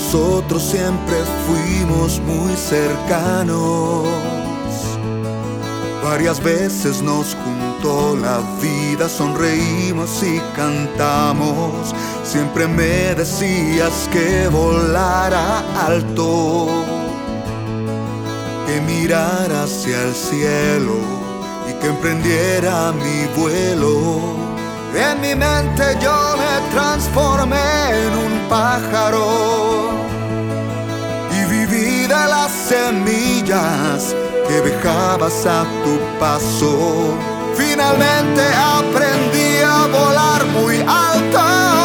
nosotros siempre fuimos muy cercanos. Varias veces nos juntó la vida, sonreímos y cantamos. Siempre me decías que volara alto, que mirara hacia el cielo y que emprendiera mi vuelo. En mi mente yo me transformé en un pájaro y viví de las semillas que dejabas a tu paso. Finalmente aprendí a volar muy alto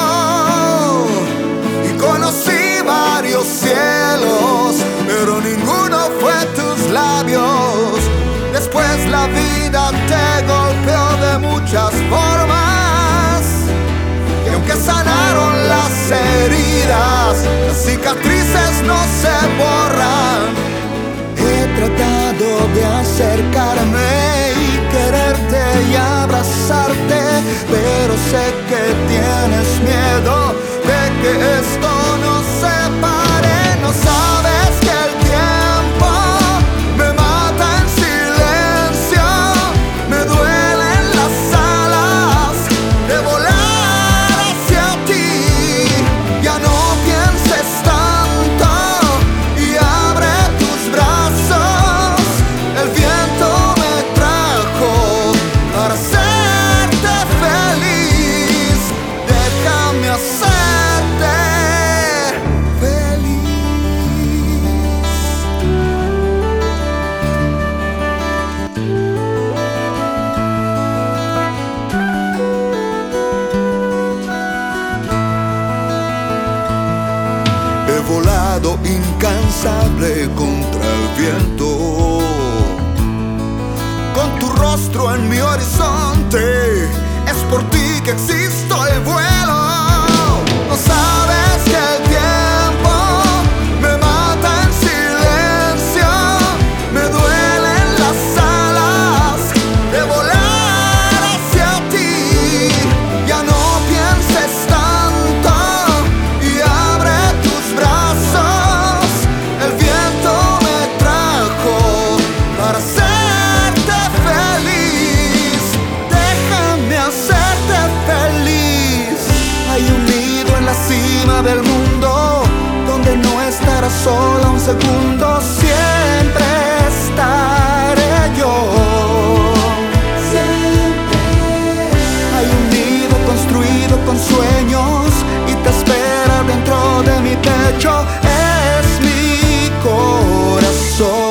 y conocí varios cielos, pero ninguno fue tus labios. Después la vida te golpeó de muchas formas, y aunque sanaron las heridas, las cicatrices no se borran. He tratado de acercarme y quererte y abrazarte, pero sé que tienes miedo de que esto nos separe. No sabes que el tiempo me mata en silencio, me duelen las alas de volar hacia ti. Ya no pienses tanto y abre tus brazos. El viento me trajo para hacerte feliz. Déjame hacerte feliz. He volado incansable contra el viento, con tu rostro en mi horizonte. Es por ti que existo y vuelo. No sabes que el tiempo me mata en silencio, me duelen las alas de volar hacia ti. Ya no pienses tanto y abre tus brazos. El viento me trajo para hacerte feliz. Déjame hacerte feliz. Hay un nido en la cima del mundo donde no estarás sola un segundo. Siempre estaré yo. Siempre. Hay un nido construido con sueños y te espera dentro de mi pecho. Es mi corazón.